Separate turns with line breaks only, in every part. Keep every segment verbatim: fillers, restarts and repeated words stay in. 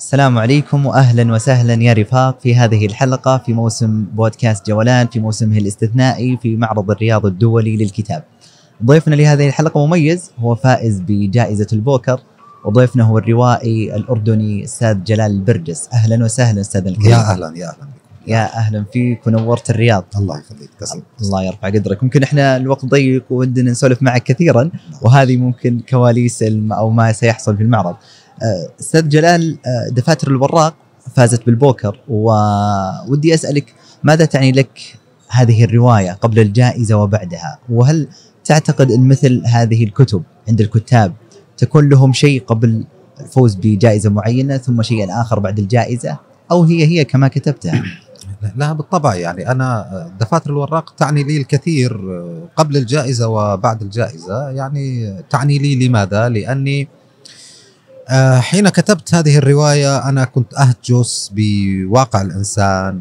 السلام عليكم وأهلا وسهلا يا رفاق في هذه الحلقة في موسم بودكاست جولان في موسمه الاستثنائي في معرض الرياض الدولي للكتاب. ضيفنا لهذه الحلقة مميز، هو فائز بجائزة البوكر، وضيفنا هو الروائي الأردني أستاذ جلال البرجس. أهلا وسهلا أستاذ الكريم.
يا أهلا يا أهلا
يا أهلا فيك ونورت الرياض.
الله يخليك. تسلم.
الله يرفع قدرك. ممكن احنا الوقت ضيق ودنا نسولف معك كثيرا، وهذه ممكن كواليس أو ما سيحصل في المعرض. أستاذ جلال، دفاتر الوراق فازت بالبوكر، وودي أسألك ماذا تعني لك هذه الرواية قبل الجائزة وبعدها؟ وهل تعتقد أن مثل هذه الكتب عند الكتاب تكون لهم شيء قبل الفوز بجائزة معينة ثم شيء آخر بعد الجائزة، أو هي هي كما كتبتها؟
لا بالطبع، يعني أنا دفاتر الوراق تعني لي الكثير قبل الجائزة وبعد الجائزة. يعني تعني لي لماذا؟ لأني حين كتبت هذه الرواية أنا كنت أهجس بواقع الإنسان،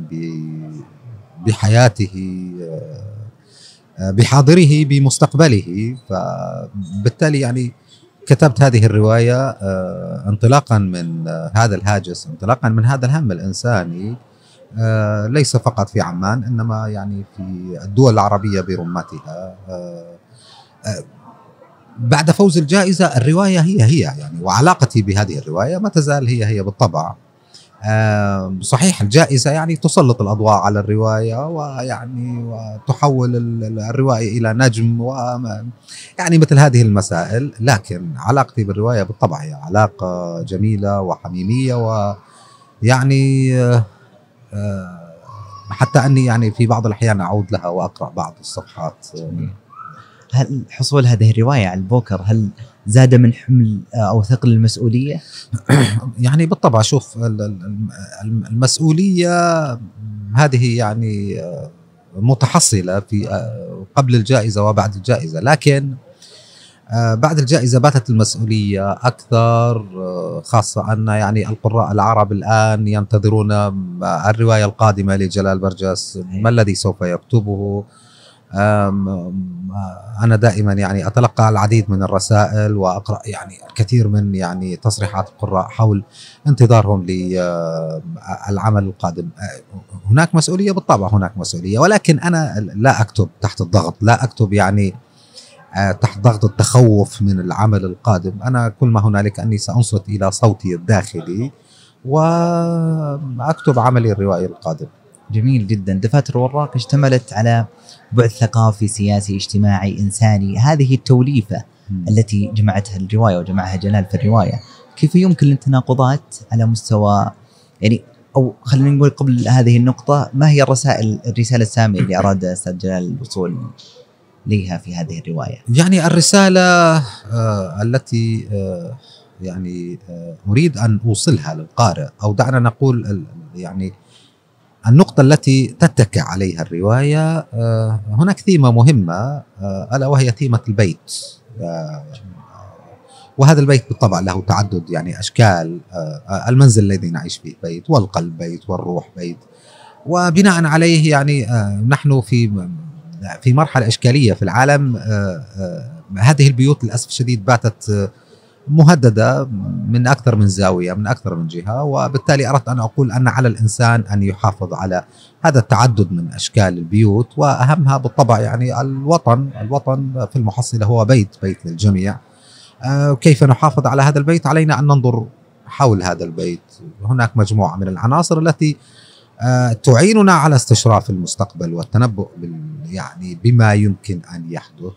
بحياته، بحاضره، بمستقبله. فبالتالي يعني كتبت هذه الرواية انطلاقا من هذا الهاجس، انطلاقا من هذا الهم الإنساني، ليس فقط في عمان إنما يعني في الدول العربية برمتها. بعد فوز الجائزة الرواية هي هي يعني، وعلاقتي بهذه الرواية ما تزال هي هي بالطبع. صحيح الجائزة يعني تسلط الأضواء على الرواية، ويعني وتحول الروائي إلى نجم، ويعني مثل هذه المسائل، لكن علاقتي بالرواية بالطبع هي علاقة جميلة وحميمية، ويعني حتى أني يعني في بعض الأحيان أعود لها وأقرأ بعض الصفحات.
هل حصول هذه الرواية على البوكر هل زاد من حمل أو ثقل المسؤولية؟
يعني بالطبع، شوف المسؤولية هذه يعني متحصلة في قبل الجائزة وبعد الجائزة، لكن بعد الجائزة باتت المسؤولية أكثر، خاصة أن يعني القراء العرب الآن ينتظرون الرواية القادمة لجلال برجس، ما الذي سوف يكتبه. أنا دائما يعني أتلقى العديد من الرسائل وأقرأ يعني كثير من يعني تصريحات القراء حول انتظارهم للعمل القادم. هناك مسؤولية بالطبع، هناك مسؤولية، ولكن أنا لا أكتب تحت الضغط، لا أكتب يعني تحت ضغط التخوف من العمل القادم. أنا كل ما هنالك أني سأنصت إلى صوتي الداخلي وأكتب عملي الروائي القادم.
جميل جدا. دفاتر الوراق اشتملت على بعد ثقافي، سياسي، اجتماعي، إنساني. هذه التوليفة م. التي جمعتها الرواية وجمعها جلال في الرواية، كيف يمكن التناقضات على مستوى يعني، أو خلينا نقول قبل هذه النقطة، ما هي الرسائل الرسالة السامية اللي أراد أستاذ جلال الوصول ليها في هذه الرواية؟
يعني الرسالة آه التي آه يعني آه أريد أن أوصلها للقارئ، أو دعنا نقول يعني النقطة التي تتكئ عليها الرواية، آه هناك ثيمة مهمة، آه ألا وهي ثيمة البيت. آه وهذا البيت بالطبع له تعدد يعني أشكال. آه المنزل الذي نعيش فيه بيت، والقلب بيت، والروح بيت، وبناء عليه يعني آه نحن في في مرحلة إشكالية في العالم. آه آه هذه البيوت للأسف الشديد باتت آه مهددة من أكثر من زاوية، من أكثر من جهة، وبالتالي أردت أن أقول أن على الإنسان أن يحافظ على هذا التعدد من أشكال البيوت، وأهمها بالطبع يعني الوطن. الوطن في المحصلة هو بيت، بيت للجميع. آه كيف نحافظ على هذا البيت؟ علينا أن ننظر حول هذا البيت. هناك مجموعة من العناصر التي آه تعيننا على استشراف المستقبل والتنبؤ يعني بما يمكن أن يحدث،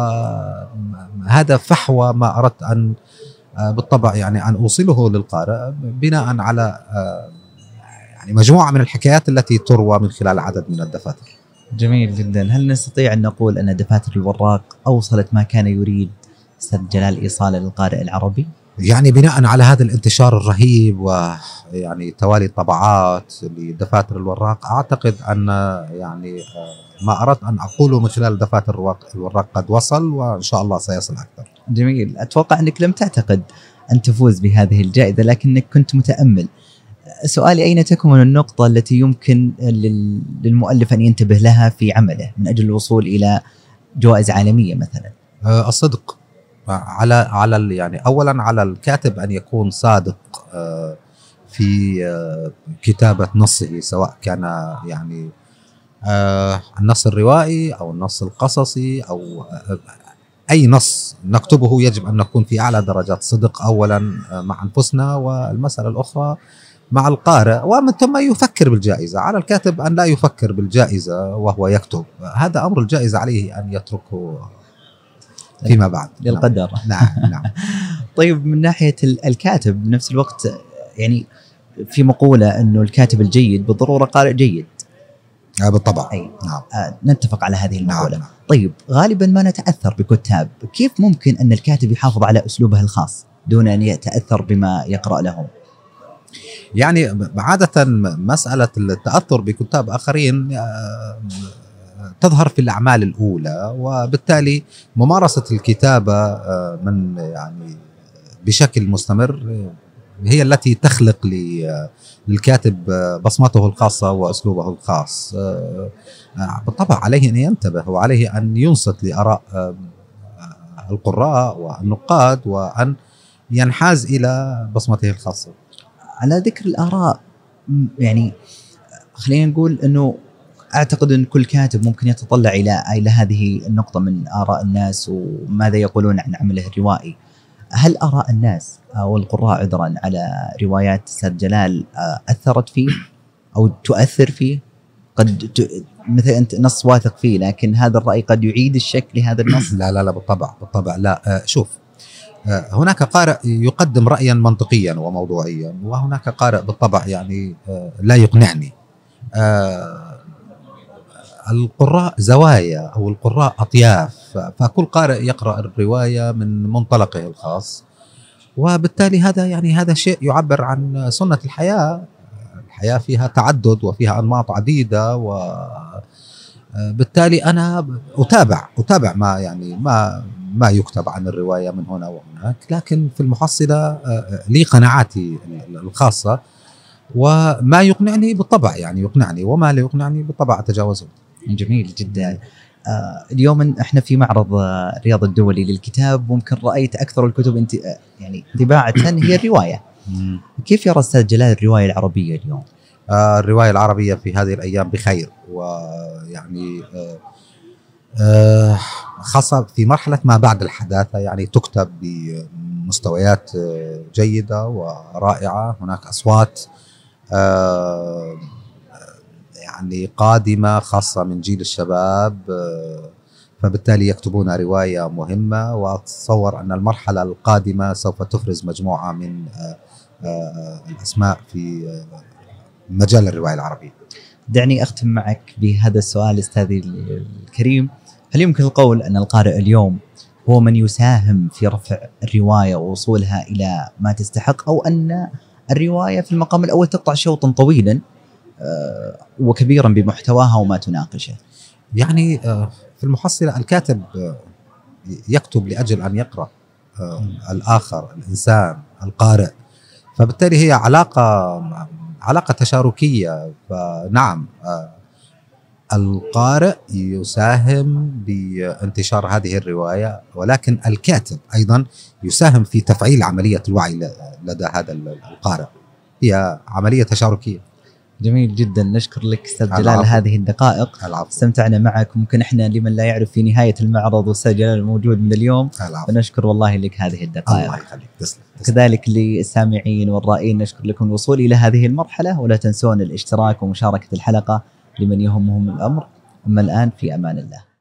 وهذا فحوى ما أردت أن آه بالطبع يعني أن أوصله للقارئ بناء على آه يعني مجموعة من الحكايات التي تروى من خلال عدد من الدفاتر.
جميل جدا. هل نستطيع أن نقول أن دفاتر الوراق أوصلت ما كان يريد أستاذ جلال إيصاله للقارئ العربي؟
يعني بناء على هذا الانتشار الرهيب ويعني توالي الطبعات لدفاتر الوراق، أعتقد أن يعني ما أردت أن أقوله من خلال دفاتر الوراق قد وصل، وإن شاء الله سيصل أكثر.
جميل. أتوقع أنك لم تعتقد أن تفوز بهذه الجائزة، لكنك كنت متأمل. سؤالي، أين تكمن النقطة التي يمكن للمؤلف أن ينتبه لها في عمله من أجل الوصول إلى جوائز عالمية مثلا؟
الصدق. على على يعني اولا على الكاتب ان يكون صادق في آه، كتابة نصه، سواء كان يعني آه، النص الروائي أو النص القصصي أو آه، أي نص نكتبه يجب أن نكون في أعلى درجات صدق، أولا آه، مع أنفسنا، والمسألة الأخرى مع القارئ، ومن ثم يفكر بالجائزة. على الكاتب أن لا يفكر بالجائزة وهو يكتب، هذا أمر الجائزة عليه أن يتركه فيما بعد
للقدر.
نعم نعم.
طيب من ناحية الكاتب بنفس الوقت، يعني في مقولة أنه الكاتب الجيد بالضرورة قارئ جيد.
آه بالطبع.
أي.
نعم.
آه نتفق على هذه المقولة.
نعم.
طيب غالبا ما نتأثر بكتاب، كيف ممكن أن الكاتب يحافظ على أسلوبه الخاص دون أن يتأثر بما يقرأ لهم؟
يعني عادة مسألة التأثر بكتاب آخرين تظهر في الأعمال الأولى، وبالتالي ممارسة الكتابة من يعني بشكل مستمر هي التي تخلق للكاتب بصمته الخاصة وأسلوبه الخاص. بالطبع عليه أن ينتبه، وعليه أن ينصت لآراء القراء والنقاد، وأن ينحاز إلى بصمته الخاصة.
على ذكر الآراء، يعني خلينا نقول أنه أعتقد أن كل كاتب ممكن يتطلع إلى إلى هذه النقطة من آراء الناس وماذا يقولون عن عمله الروائي. هل آراء الناس أو القراء عذرا على روايات أستاذ جلال أثرت فيه أو تؤثر فيه؟ قد ت... مثل أنت نص واثق فيه، لكن هذا الرأي قد يعيد الشك لهذا النص.
لا لا لا بالطبع بالطبع لا. شوف، هناك قارئ يقدم رأيا منطقيا وموضوعيا، وهناك قارئ بالطبع يعني لا يقنعني. القراء زوايا أو القراء أطياف، فكل قارئ يقرأ الرواية من منطلقه الخاص، وبالتالي هذا يعني هذا شيء يعبر عن سنة الحياة. الحياة فيها تعدد وفيها أنماط عديدة، وبالتالي أنا أتابع أتابع ما يعني ما ما يكتب عن الرواية من هنا وهناك، لكن في المحصلة لي قناعاتي الخاصة، وما يقنعني بالطبع يعني يقنعني، وما لا يقنعني بالطبع أتجاوزه.
جميل جدا. آه اليوم احنا في معرض الرياض الدولي للكتاب، ممكن رأيت أكثر الكتب انت يعني طباعة هي الرواية. كيف يرى أستاذ جلال الرواية العربية اليوم؟
آه الرواية العربية في هذه الأيام بخير، ويعني آه آه خاصة في مرحلة ما بعد الحداثة، يعني تكتب بمستويات جيدة ورائعة. هناك أصوات آه يعني قادمة خاصة من جيل الشباب، آه فبالتالي يكتبون رواية مهمة، وأتصور أن المرحلة القادمة سوف تفرز مجموعة من آه آه الأسماء في آه مجال الرواية العربية.
دعني أختم معك بهذا السؤال أستاذي الكريم، هل يمكن القول أن القارئ اليوم هو من يساهم في رفع الرواية ووصولها إلى ما تستحق، أو أن الرواية في المقام الأول تقطع شوطا طويلا وكبيرا بمحتواها وما تناقشه؟
يعني في المحصلة الكاتب يكتب لأجل أن يقرأ الآخر، الإنسان القارئ، فبالتالي هي علاقة علاقة تشاركية. فنعم القارئ يساهم بانتشار هذه الرواية، ولكن الكاتب أيضا يساهم في تفعيل عملية الوعي لدى هذا القارئ. هي عملية تشاركية.
جميل جدا. نشكر لك أستاذ جلال هذه الدقائق.
العفو.
استمتعنا معك. ممكن إحنا لمن لا يعرف في نهاية المعرض والأستاذ جلال موجود من اليوم، فنشكر والله لك هذه الدقائق.
الله يخليك. تسلم.
كذلك للسامعين والرائين نشكر لكم الوصول إلى هذه المرحلة، ولا تنسون الاشتراك ومشاركة الحلقة لمن يهمهم الأمر. أما الآن في أمان الله.